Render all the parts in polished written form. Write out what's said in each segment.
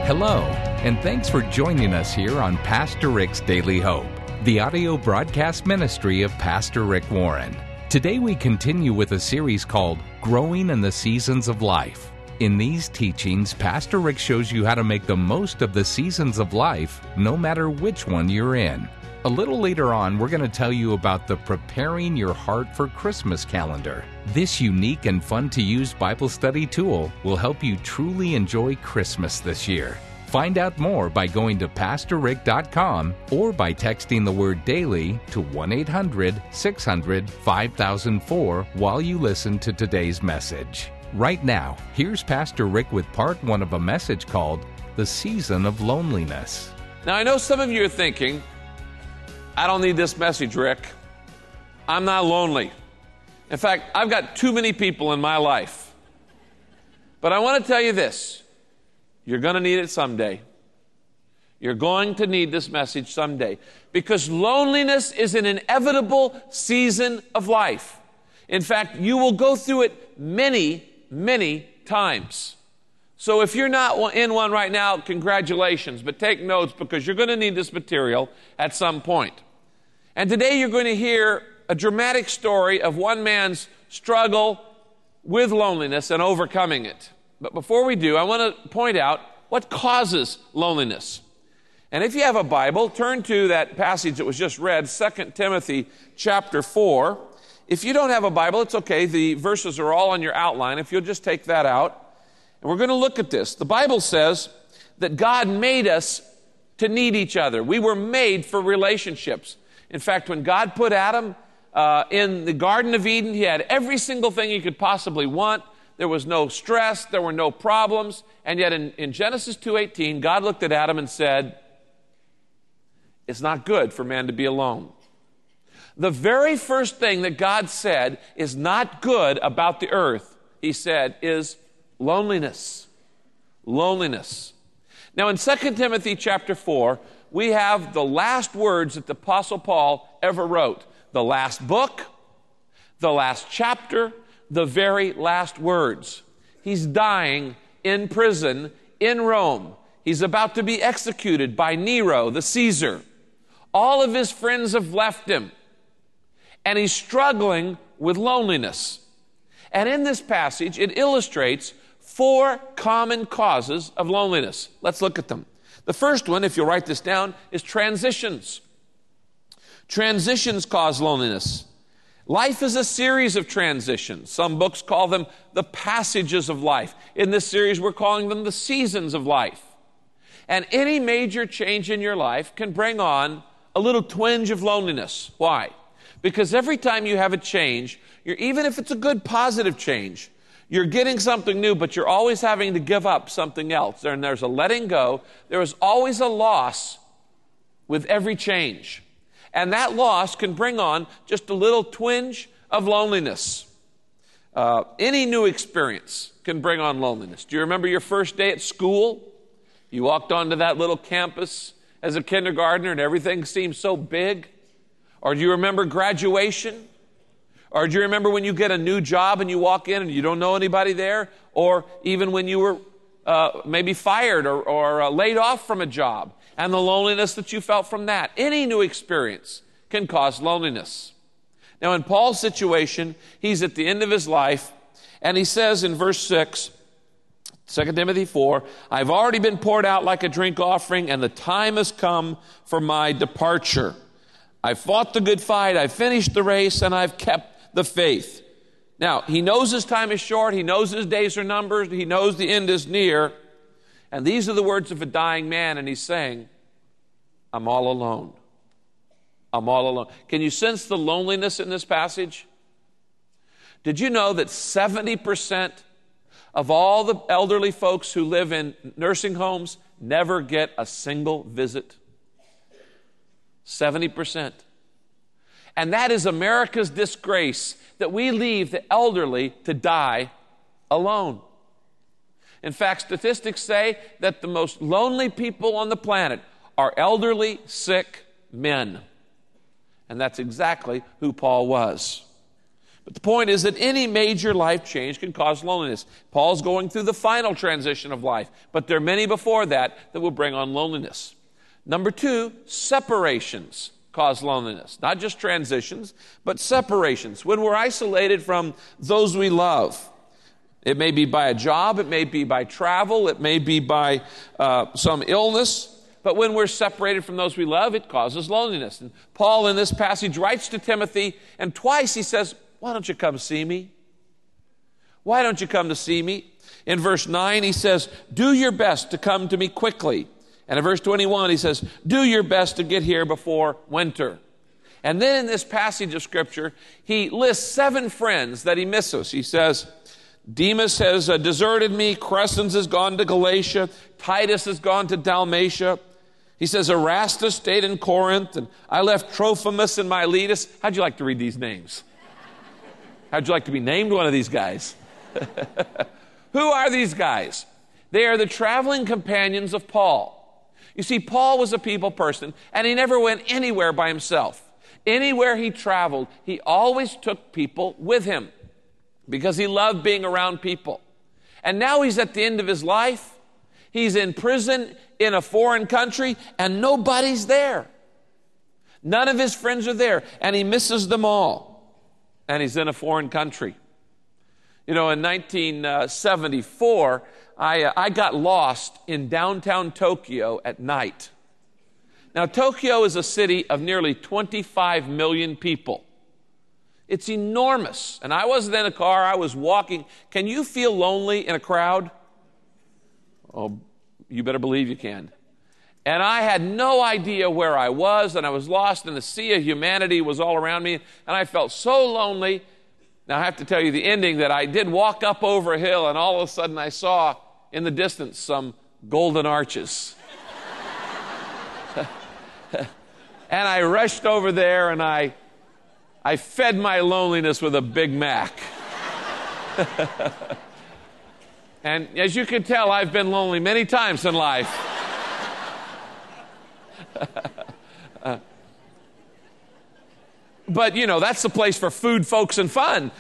Hello, and thanks for joining us here on Pastor Rick's Daily Hope, the audio broadcast ministry of Pastor Rick Warren. Today we continue with a series called Growing in the Seasons of Life. In these teachings, Pastor Rick shows you how to make the most of the seasons of life, no matter which one you're in. A little later on, we're going to tell you about the Preparing Your Heart for Christmas calendar. This unique and fun-to-use Bible study tool will help you truly enjoy Christmas this year. Find out more by going to PastorRick.com or by texting the word DAILY to 1-800-600-5004 while you listen to today's message. Right now, here's Pastor Rick with part one of a message called The Season of Loneliness. Now, I know some of you are thinking, I don't need this message, Rick. I'm not lonely. In fact, I've got too many people in my life. But I want to tell you this. You're going to need it someday. You're going to need this message someday. Because loneliness is an inevitable season of life. In fact, you will go through it many, many times. So if you're not in one right now, congratulations. But take notes because you're going to need this material at some point. And today you're going to hear a dramatic story of one man's struggle with loneliness and overcoming it. But before we do, I want to point out what causes loneliness. And if you have a Bible, turn to that passage that was just read, 2 Timothy chapter 4. If you don't have a Bible, it's okay. The verses are all on your outline. If you'll just take that out. And we're going to look at this. The Bible says that God made us to need each other. We were made for relationships. In fact, when God put Adam in the Garden of Eden, he had every single thing he could possibly want. There was no stress. There were no problems. And yet in Genesis 2:18, God looked at Adam and said, it's not good for man to be alone. The very first thing that God said is not good about the earth, he said, is loneliness. Loneliness. Now in 2 Timothy chapter 4, we have the last words that the Apostle Paul ever wrote. The last book, the last chapter, the very last words. He's dying in prison in Rome. He's about to be executed by Nero, the Caesar. All of his friends have left him. And he's struggling with loneliness. And in this passage, it illustrates 4 common causes of loneliness. Let's look at them. The first one, if you'll write this down, is transitions. Transitions cause loneliness. Life is a series of transitions. Some books call them the passages of life. In this series, we're calling them the seasons of life. And any major change in your life can bring on a little twinge of loneliness. Why? Because every time you have a change, even if it's a good positive change, you're getting something new, but you're always having to give up something else. And there's a letting go. There is always a loss with every change. And that loss can bring on just a little twinge of loneliness. Any new experience can bring on loneliness. Do you remember your first day at school? You walked onto that little campus as a kindergartner and everything seemed so big. Or do you remember graduation? Or do you remember when you get a new job and you walk in and you don't know anybody there? Or even when you were maybe fired or laid off from a job and the loneliness that you felt from that. Any new experience can cause loneliness. Now in Paul's situation, he's at the end of his life and he says in verse 6, 2 Timothy 4, I've already been poured out like a drink offering and the time has come for my departure. I've fought the good fight, I've finished the race, and I've kept the faith. Now, he knows his time is short. He knows his days are numbered. He knows the end is near. And these are the words of a dying man, and he's saying, I'm all alone. I'm all alone. Can you sense the loneliness in this passage? Did you know that 70% of all the elderly folks who live in nursing homes never get a single visit? 70%. And that is America's disgrace, that we leave the elderly to die alone. In fact, statistics say that the most lonely people on the planet are elderly, sick men. And that's exactly who Paul was. But the point is that any major life change can cause loneliness. Paul's going through the final transition of life, but there are many before that that will bring on loneliness. Number 2, separations cause loneliness. Not just transitions, but separations. When we're isolated from those we love. It may be by a job, it may be by travel, it may be by some illness. But when we're separated from those we love, it causes loneliness. And Paul in this passage writes to Timothy, and twice he says, why don't you come see me? Why don't you come to see me? In verse 9 he says, do your best to come to me quickly. And in verse 21 he says, do your best to get here before winter. And then in this passage of Scripture, he lists 7 friends that he misses. He says, Demas has deserted me, Crescens has gone to Galatia, Titus has gone to Dalmatia. He says, Erastus stayed in Corinth, and I left Trophimus and Miletus. How'd you like to read these names? How'd you like to be named one of these guys? Who are these guys? They are the traveling companions of Paul. You see, Paul was a people person, and he never went anywhere by himself. Anywhere he traveled, he always took people with him because he loved being around people. And now he's at the end of his life. He's in prison in a foreign country, and nobody's there. None of his friends are there, and he misses them all. And he's in a foreign country. You know, in 1974, I got lost in downtown Tokyo at night. Now, Tokyo is a city of nearly 25 million people. It's enormous. And I wasn't in a car, I was walking. Can you feel lonely in a crowd? Oh, you better believe you can. And I had no idea where I was, and I was lost, and the sea of humanity was all around me, and I felt so lonely. Now, I have to tell you the ending, that I did walk up over a hill, and all of a sudden I saw in the distance some golden arches. And I rushed over there, and I fed my loneliness with a Big Mac. And as you can tell, I've been lonely many times in life. But, you know, that's the place for food, folks, and fun.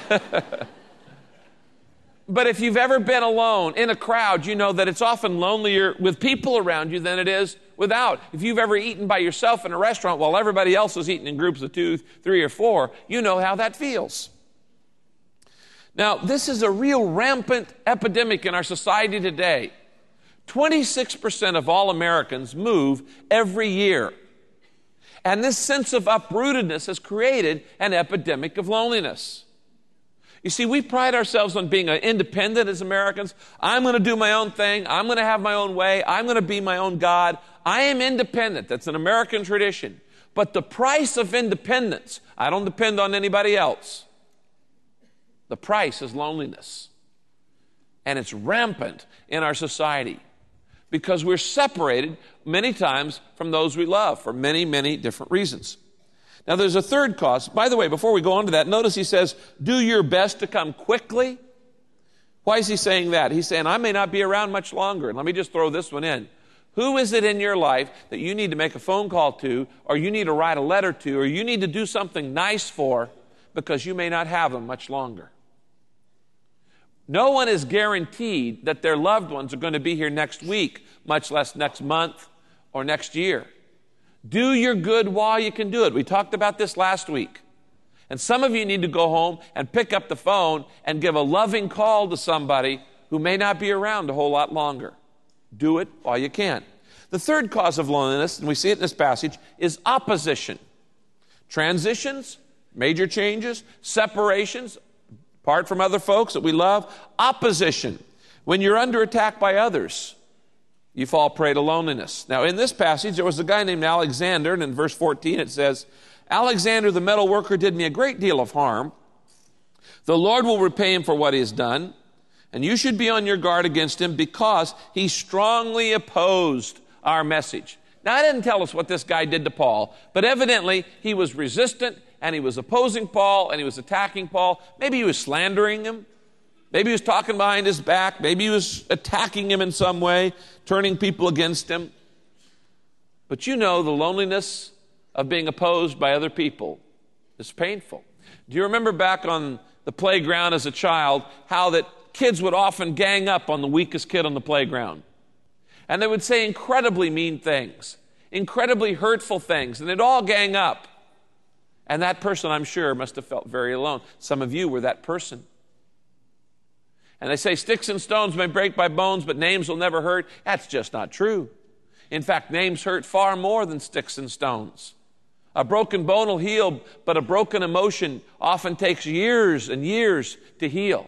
But if you've ever been alone in a crowd, you know that it's often lonelier with people around you than it is without. If you've ever eaten by yourself in a restaurant while everybody else is eating in groups of 2, 3, or 4, you know how that feels. Now, this is a real rampant epidemic in our society today. 26% of all Americans move every year. And this sense of uprootedness has created an epidemic of loneliness. You see, we pride ourselves on being independent as Americans. I'm going to do my own thing. I'm going to have my own way. I'm going to be my own God. I am independent. That's an American tradition. But the price of independence, I don't depend on anybody else. The price is loneliness. And it's rampant in our society because we're separated many times from those we love for many, many different reasons. Now, there's a third cause. By the way, before we go on to that, notice he says, do your best to come quickly. Why is he saying that? He's saying, I may not be around much longer. And let me just throw this one in. Who is it in your life that you need to make a phone call to, or you need to write a letter to, or you need to do something nice for, because you may not have them much longer? No one is guaranteed that their loved ones are going to be here next week, much less next month or next year. Do your good while you can do it. We talked about this last week. And some of you need to go home and pick up the phone and give a loving call to somebody who may not be around a whole lot longer. Do it while you can. The third cause of loneliness, and we see it in this passage, is opposition. Transitions, major changes, separations, apart from other folks that we love. Opposition. When you're under attack by others, you fall prey to loneliness. Now, in this passage, there was a guy named Alexander, and in verse 14 it says, Alexander the metal worker did me a great deal of harm. The Lord will repay him for what he has done, and you should be on your guard against him because he strongly opposed our message. Now, I didn't tell us what this guy did to Paul, but evidently he was resistant, and he was opposing Paul, and he was attacking Paul. Maybe he was slandering him. Maybe he was talking behind his back. Maybe he was attacking him in some way, turning people against him. But you know, the loneliness of being opposed by other people is painful. Do you remember back on the playground as a child how that kids would often gang up on the weakest kid on the playground? And they would say incredibly mean things, incredibly hurtful things, and they'd all gang up. And that person, I'm sure, must have felt very alone. Some of you were that person. And they say sticks and stones may break my bones, but names will never hurt. That's just not true. In fact, names hurt far more than sticks and stones. A broken bone will heal, but a broken emotion often takes years and years to heal.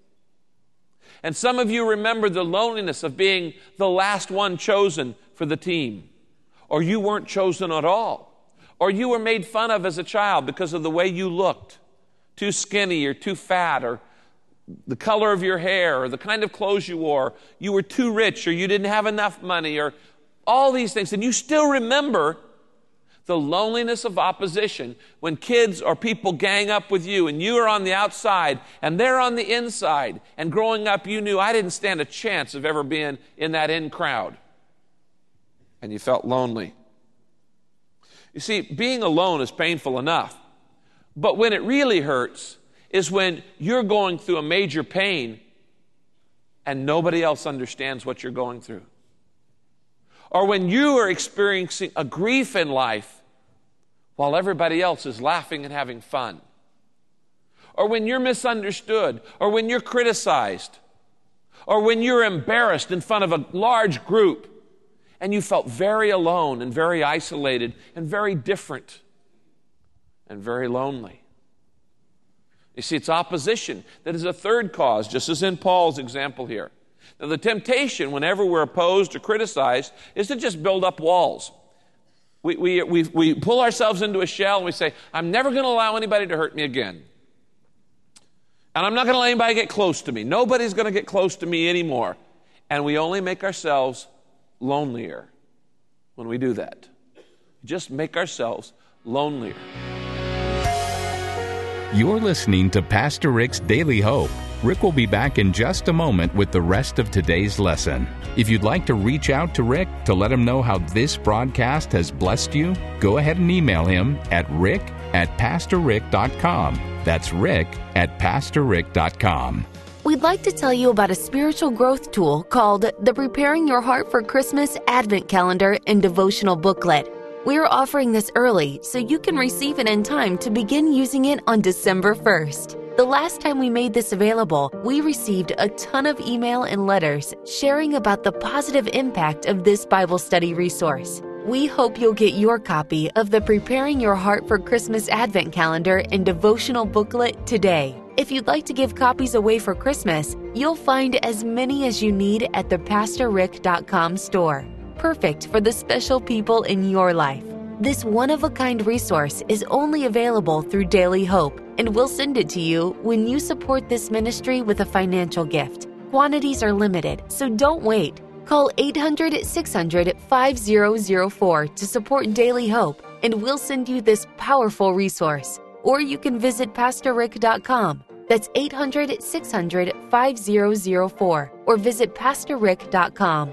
And some of you remember the loneliness of being the last one chosen for the team. Or you weren't chosen at all. Or you were made fun of as a child because of the way you looked. Too skinny or too fat, or the color of your hair, or the kind of clothes you wore. You were too rich, or you didn't have enough money, or all these things. And you still remember the loneliness of opposition when kids or people gang up with you and you are on the outside and they're on the inside. And growing up, you knew I didn't stand a chance of ever being in that in crowd. And you felt lonely. You see, being alone is painful enough. But when it really hurts is when you're going through a major pain and nobody else understands what you're going through. Or when you are experiencing a grief in life while everybody else is laughing and having fun. Or when you're misunderstood, or when you're criticized, or when you're embarrassed in front of a large group and you felt very alone and very isolated and very different and very lonely. You see, it's opposition that is a third cause, just as in Paul's example here. Now, the temptation, whenever we're opposed or criticized, is to just build up walls. We pull ourselves into a shell and we say, I'm never going to allow anybody to hurt me again. And I'm not going to let anybody get close to me. Nobody's going to get close to me anymore. And we only make ourselves lonelier when we do that. Just make ourselves lonelier. You're listening to Pastor Rick's Daily Hope. Rick will be back in just a moment with the rest of today's lesson. If you'd like to reach out to Rick to let him know how this broadcast has blessed you, go ahead and email him at rick@pastorrick.com. That's rick@pastorrick.com. We'd like to tell you about a spiritual growth tool called the Preparing Your Heart for Christmas Advent Calendar and Devotional Booklet. We're offering this early so you can receive it in time to begin using it on December 1st. The last time we made this available, we received a ton of email and letters sharing about the positive impact of this Bible study resource. We hope you'll get your copy of the Preparing Your Heart for Christmas Advent Calendar and Devotional Booklet today. If you'd like to give copies away for Christmas, you'll find as many as you need at the PastorRick.com store. Perfect for the special people in your life. This one-of-a-kind resource is only available through Daily Hope, and we'll send it to you when you support this ministry with a financial gift. Quantities are limited, so don't wait. Call 800-600-5004 to support Daily Hope, and we'll send you this powerful resource. Or you can visit PastorRick.com. That's 800-600-5004, or visit PastorRick.com.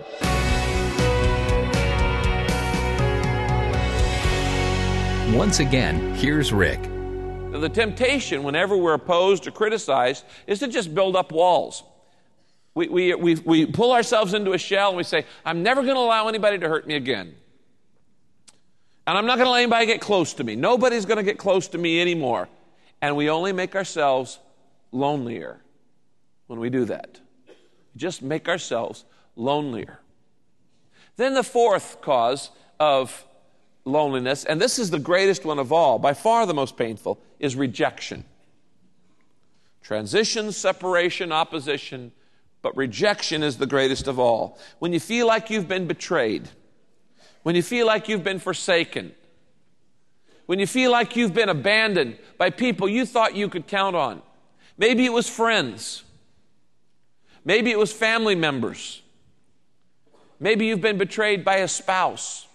Once again, here's Rick. Now, the temptation, whenever we're opposed or criticized, is to just build up walls. We pull ourselves into a shell and we say, I'm never going to allow anybody to hurt me again. And I'm not going to let anybody get close to me. Nobody's going to get close to me anymore. And we only make ourselves lonelier when we do that. Just make ourselves lonelier. Then the fourth cause of loneliness, and this is the greatest one of all, by far the most painful, is rejection. Transition, separation, opposition, but rejection is the greatest of all. When you feel like you've been betrayed, when you feel like you've been forsaken, when you feel like you've been abandoned by people you thought you could count on. Maybe it was friends. Maybe it was family members. Maybe you've been betrayed by a spouse.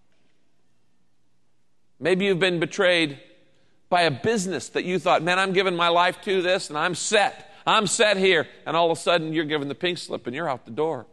Maybe you've been betrayed by a business that you thought, man, I'm giving my life to this and I'm set. I'm set here. And all of a sudden you're given the pink slip and you're out the door.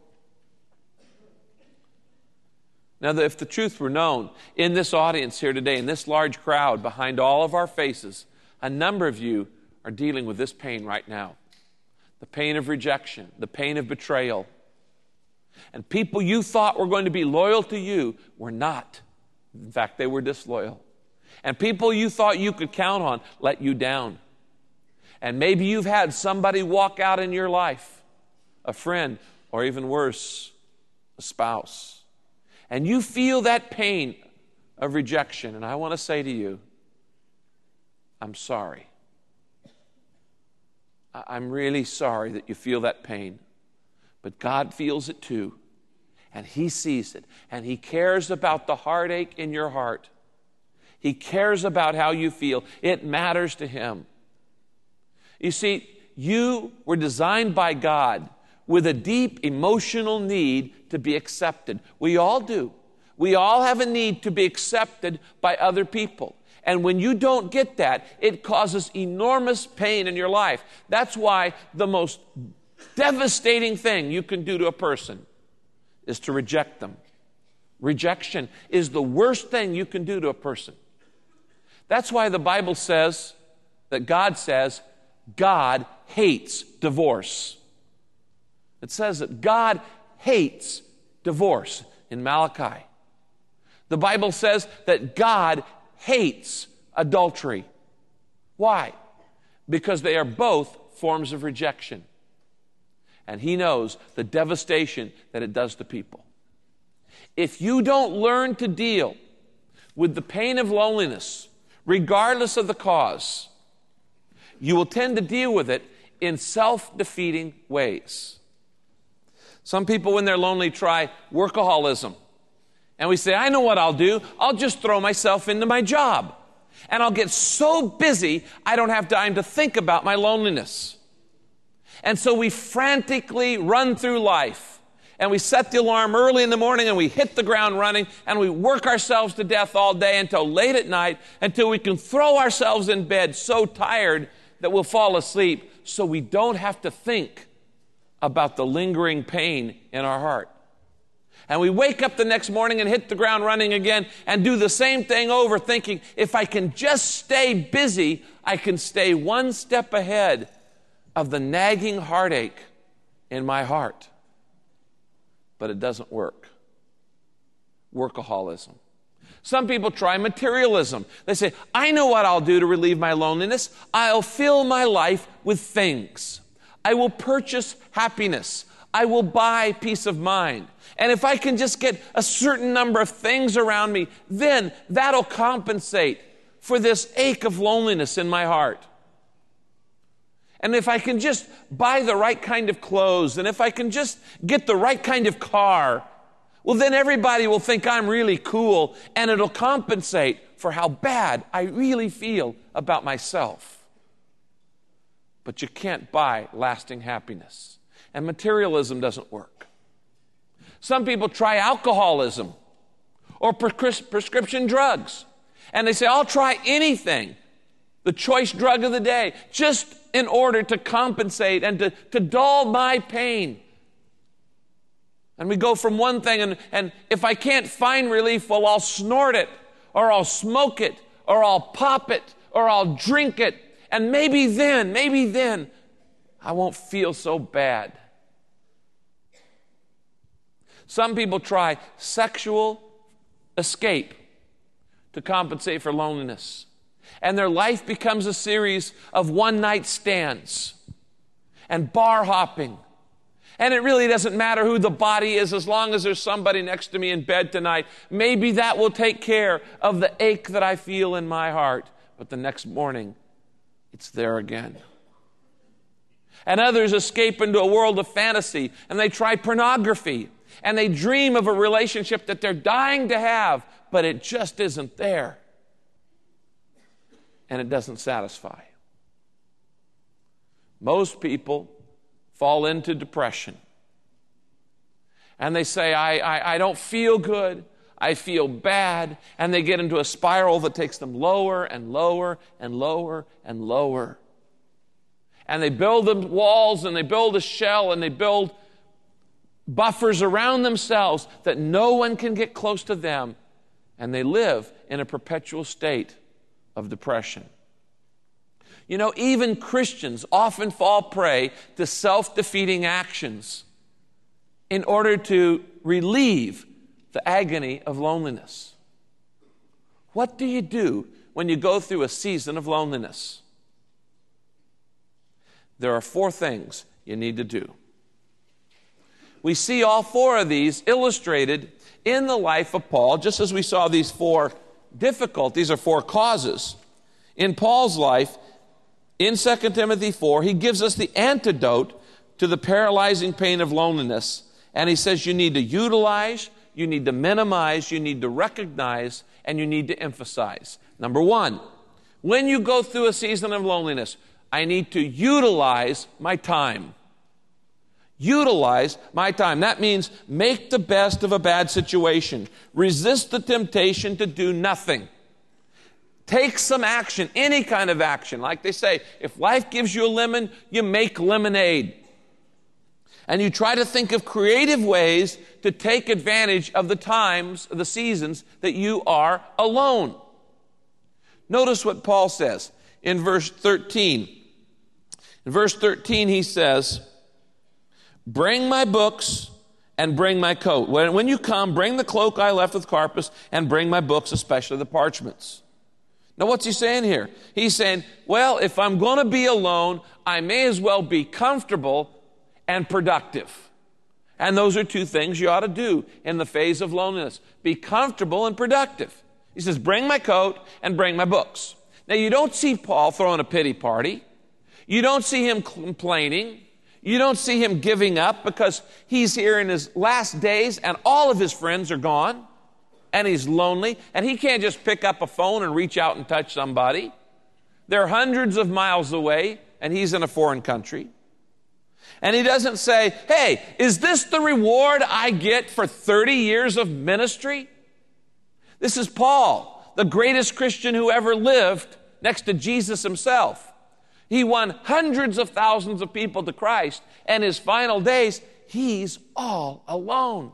Now, if the truth were known, in this audience here today, in this large crowd behind all of our faces, A number of you are dealing with this pain right now. The pain of rejection, the pain of betrayal. And people you thought were going to be loyal to you were not. In fact, they were disloyal. And people you thought you could count on let you down. And maybe you've had somebody walk out in your life, a friend, or even worse, a spouse. And you feel that pain of rejection. And I want to say to you, I'm sorry. I'm really sorry that you feel that pain. But God feels it too. And He sees it. And He cares about the heartache in your heart. He cares about how you feel. It matters to Him. You see, you were designed by God with a deep emotional need to be accepted. We all do. We all have a need to be accepted by other people. And when you don't get that, it causes enormous pain in your life. That's why the most devastating thing you can do to a person is to reject them. Rejection is the worst thing you can do to a person. That's why the Bible says that God says God hates divorce. It says that God hates divorce in Malachi. The Bible says that God hates adultery. Why? Because they are both forms of rejection. And He knows the devastation that it does to people. If you don't learn to deal with the pain of loneliness, regardless of the cause, you will tend to deal with it in self-defeating ways. Some people, when they're lonely, try workaholism. And we say, I know what I'll do. I'll just throw myself into my job. And I'll get so busy, I don't have time to think about my loneliness. And so we frantically run through life. And we set the alarm early in the morning and we hit the ground running and we work ourselves to death all day until late at night, until we can throw ourselves in bed so tired that we'll fall asleep so we don't have to think about the lingering pain in our heart. And we wake up the next morning and hit the ground running again and do the same thing over, thinking, if I can just stay busy, I can stay one step ahead of the nagging heartache in my heart. But it doesn't work. Workaholism. Some people try materialism. They say, I know what I'll do to relieve my loneliness. I'll fill my life with things. I will purchase happiness. I will buy peace of mind. And if I can just get a certain number of things around me, then that'll compensate for this ache of loneliness in my heart. And if I can just buy the right kind of clothes, and if I can just get the right kind of car, well, then everybody will think I'm really cool, and it'll compensate for how bad I really feel about myself. But you can't buy lasting happiness. And materialism doesn't work. Some people try alcoholism or prescription drugs. And they say, I'll try anything, the choice drug of the day, just in order to compensate and to dull my pain. And we go from one thing, and if I can't find relief, well, I'll snort it, or I'll smoke it, or I'll pop it, or I'll drink it. And maybe then, I won't feel so bad. Some people try sexual escape to compensate for loneliness. And their life becomes a series of one-night stands and bar hopping. And it really doesn't matter who the body is as long as there's somebody next to me in bed tonight. Maybe that will take care of the ache that I feel in my heart. But the next morning, it's there again. And others escape into a world of fantasy, and they try pornography, and they dream of a relationship that they're dying to have, but it just isn't there. And it doesn't satisfy. Most people fall into depression. And they say, I don't feel good. I feel bad. And they get into a spiral that takes them lower and lower and lower and lower. And they build them walls, and they build a shell, and they build buffers around themselves that no one can get close to them. And they live in a perpetual state of depression. You know, even Christians often fall prey to self-defeating actions in order to relieve the agony of loneliness. What do you do when you go through a season of loneliness? There are 4 things you need to do. We see all 4 of these illustrated in the life of Paul, just as we saw these 4 difficulties or 4 causes. In Paul's life, in 2 Timothy 4, he gives us the antidote to the paralyzing pain of loneliness. And he says you need to utilize, you need to minimize, you need to recognize, and you need to emphasize. Number 1, when you go through a season of loneliness, I need to utilize my time. Utilize my time. That means make the best of a bad situation. Resist the temptation to do nothing. Take some action, any kind of action. Like they say, if life gives you a lemon, you make lemonade. And you try to think of creative ways to take advantage of the times, the seasons that you are alone. Notice what Paul says in verse 13. In verse 13 he says, bring my books and bring my coat. When you come, bring the cloak I left with Carpus and bring my books, especially the parchments. Now what's he saying here? He's saying, well, if I'm going to be alone, I may as well be comfortable and productive. And those are 2 things you ought to do in the phase of loneliness. Be comfortable and productive. He says, bring my coat and bring my books. Now you don't see Paul throwing a pity party. You don't see him complaining. You don't see him giving up because he's here in his last days and all of his friends are gone and he's lonely and he can't just pick up a phone and reach out and touch somebody. They're hundreds of miles away and he's in a foreign country. And he doesn't say, hey, is this the reward I get for 30 years of ministry? This is Paul, the greatest Christian who ever lived next to Jesus himself. He won hundreds of thousands of people to Christ, and his final days, he's all alone.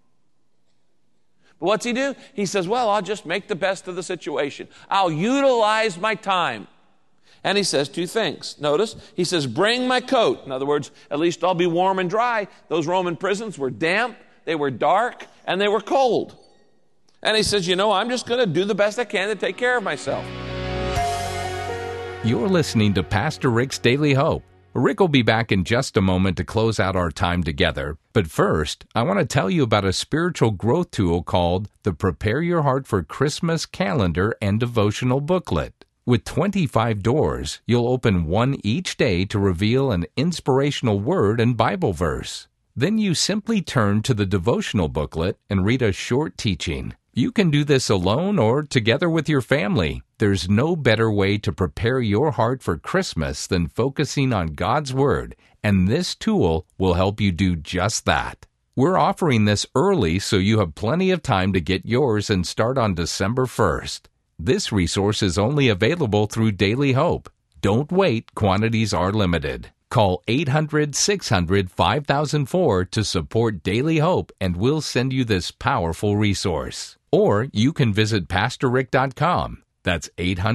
But what's he do? He says, well, I'll just make the best of the situation. I'll utilize my time. And he says 2 things. Notice, he says, bring my coat. In other words, at least I'll be warm and dry. Those Roman prisons were damp, they were dark, and they were cold. And he says, you know, I'm just going to do the best I can to take care of myself. You're listening to Pastor Rick's Daily Hope. Rick will be back in just a moment to close out our time together. But first, I want to tell you about a spiritual growth tool called the Prepare Your Heart for Christmas Calendar and Devotional Booklet. With 25 doors, you'll open one each day to reveal an inspirational word and Bible verse. Then you simply turn to the devotional booklet and read a short teaching. You can do this alone or together with your family. There's no better way to prepare your heart for Christmas than focusing on God's Word, and this tool will help you do just that. We're offering this early so you have plenty of time to get yours and start on December 1st. This resource is only available through Daily Hope. Don't wait, quantities are limited. Call 800-600-5004 to support Daily Hope and we'll send you this powerful resource. Or you can visit PastorRick.com. That's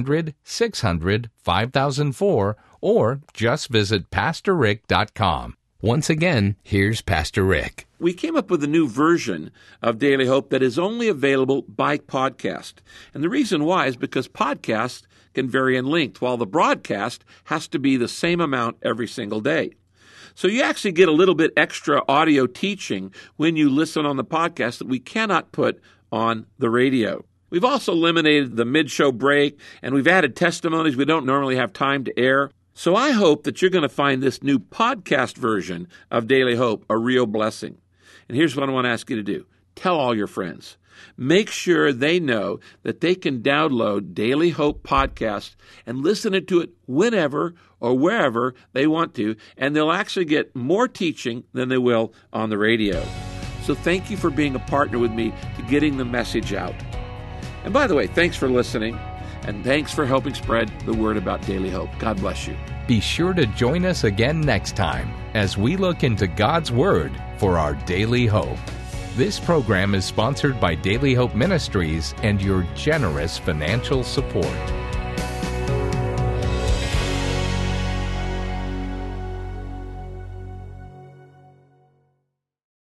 800-600-5004 or just visit PastorRick.com. Once again, here's Pastor Rick. We came up with a new version of Daily Hope that is only available by podcast. And the reason why is because podcasts can vary in length, while the broadcast has to be the same amount every single day. So you actually get a little bit extra audio teaching when you listen on the podcast that we cannot put on the radio. We've also eliminated the mid-show break, and we've added testimonies we don't normally have time to air. So I hope that you're going to find this new podcast version of Daily Hope a real blessing. And here's what I want to ask you to do. Tell all your friends. Make sure they know that they can download Daily Hope podcast and listen to it whenever or wherever they want to, and they'll actually get more teaching than they will on the radio. So thank you for being a partner with me to getting the message out. And by the way, thanks for listening, and thanks for helping spread the word about Daily Hope. God bless you. Be sure to join us again next time as we look into God's Word for our daily hope. This program is sponsored by Daily Hope Ministries and your generous financial support.